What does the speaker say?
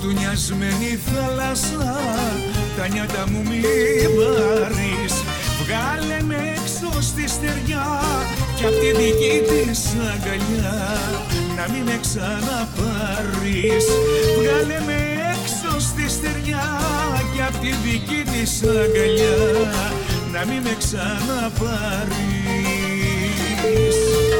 Τουνιασμένη θάλασσα, τα νιάτα μου μη βαρείς. Βγάλε με έξω στη στεριά κι απ' τη δική της αγκαλιά να μην με ξαναπάρεις. Βγάλε με έξω στη στεριά κι απ' τη δική της αγκαλιά να μην με ξαναπάρεις.